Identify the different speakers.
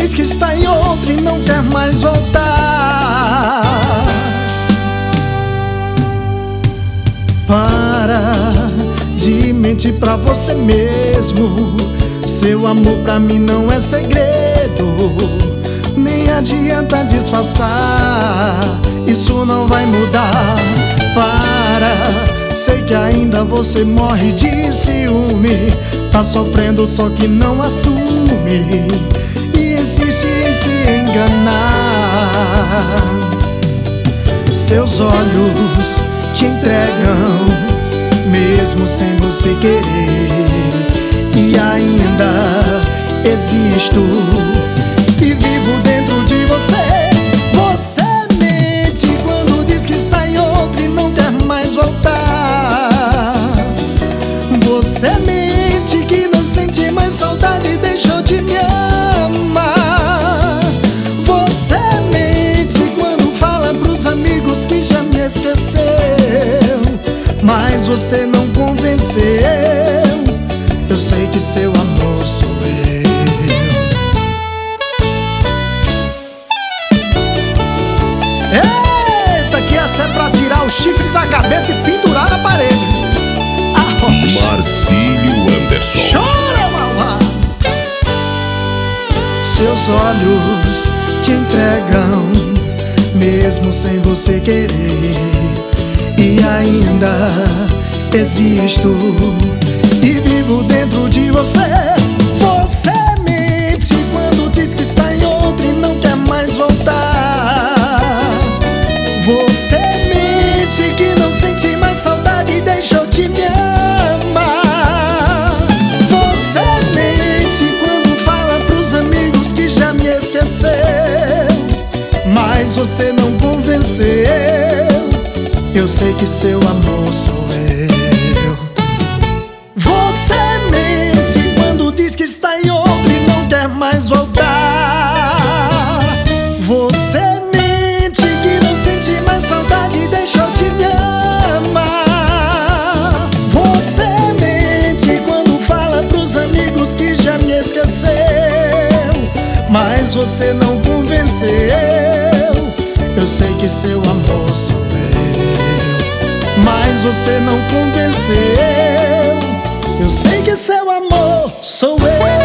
Speaker 1: diz que está em outro e não quer mais voltar. Para de mentir pra você mesmo. Seu amor pra mim não é segredo, nem adianta disfarçar, isso não vai mudar. Para, sei que ainda você morre de ciúme, tá sofrendo só que não assume e insiste em se enganar. Seus olhos te entregam mesmo sem você querer, e ainda existo e vivo dentro de você. Você mente quando diz que está em outro e não quer mais voltar. Você mente que não sente mais saudade e deixou de me amar. Você mente quando fala pros amigos que já me esqueceu, mas você não convenceu. Eu sei que seu amor sou eu. Eita, que essa é pra tirar o chifre da cabeça e pendurar na parede.
Speaker 2: Marcílio Anderson.
Speaker 1: Chora, Mauá. Seus olhos te entregam mesmo sem você querer, e ainda existo e vivo dentro de você. Você mente quando diz que está em outro e não quer mais voltar. Você mente que não sente mais saudade e deixou de me amar. Você mente quando fala pros amigos que já me esqueceu, mas você não convenceu. Eu sei que seu amor sou eu. Está em outro e não quer mais voltar. Você mente que não sente mais saudade e deixou de me amar. Você mente quando fala pros amigos que já me esqueceu, mas você não convenceu. Eu sei que seu amor sou eu, mas você não convenceu. Eu sei que seu amor sou eu.